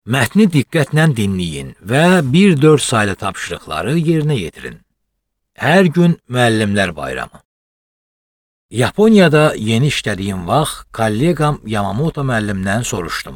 Mətni diqqətlə dinləyin və 1-4 saylı tapşırıqları yerinə yetirin. Hər gün müəllimlər bayramı. Yaponiyada yeni işlədiyim vaxt kollegam Yamamoto müəllimdən soruşdum.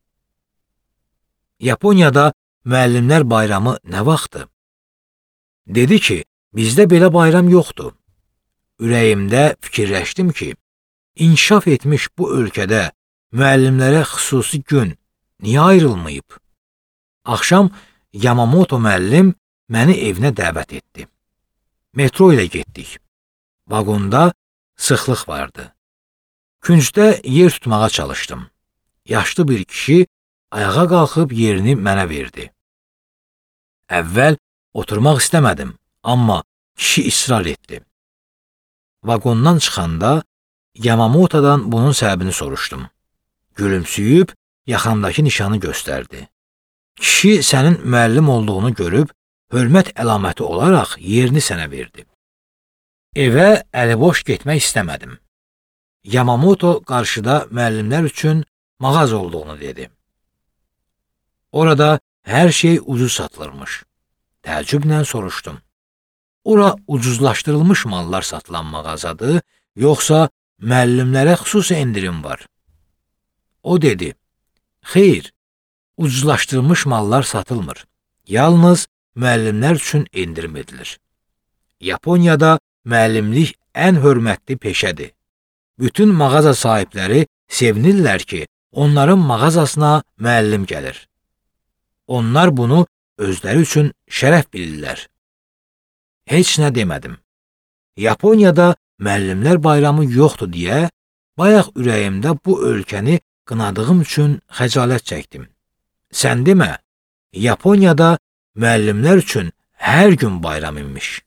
Yaponiyada müəllimlər bayramı nə vaxtdır? Dedi ki, bizdə belə bayram yoxdur. Ürəyimdə fikirləşdim ki, inkişaf etmiş bu ölkədə müəllimlərə xüsusi gün niyə ayrılmayıb? Axşam Yamamoto müəllim məni evinə dəvət etdi. Metro ilə getdik. Vaqonda sıxlıq vardı. Küncdə yer tutmağa çalışdım. Yaşlı bir kişi ayağa qalxıb yerini mənə verdi. Əvvəl oturmaq istəmədim, amma kişi israr etdi. Vaqondan çıxanda Yamamoto'dan bunun səbəbini soruşdum. Gülümsüyüb yaxamdakı nişanı göstərdi. Kişi sənin müəllim olduğunu görüb, hörmət əlaməti olaraq yerini sənə verdi. Evə əliboş getmək istəmədim. Yamamoto qarşıda müəllimlər üçün mağaz olduğunu dedi. Orada hər şey ucuz satılırmış. Təəccüblə soruşdum. Ora ucuzlaşdırılmış mallar satılan mağazadır, yoxsa müəllimlərə xüsusi endirim var? O dedi, xeyr, ucuzlaşdırılmış mallar satılmır. Yalnız müəllimlər üçün endirim edilir. Yaponiyada müəllimlik ən hörmətli peşədir. Bütün mağaza sahibləri sevinirlər ki, onların mağazasına müəllim gəlir. Onlar bunu özləri üçün şərəf bilirlər. Heç nə demədim. Yaponiyada müəllimlər bayramı yoxdur deyə, bayaq ürəyimdə bu ölkəni qınadığım üçün xəcalət çəkdim. Sən demə, Yaponiyada müəllimlər üçün hər gün bayram imiş.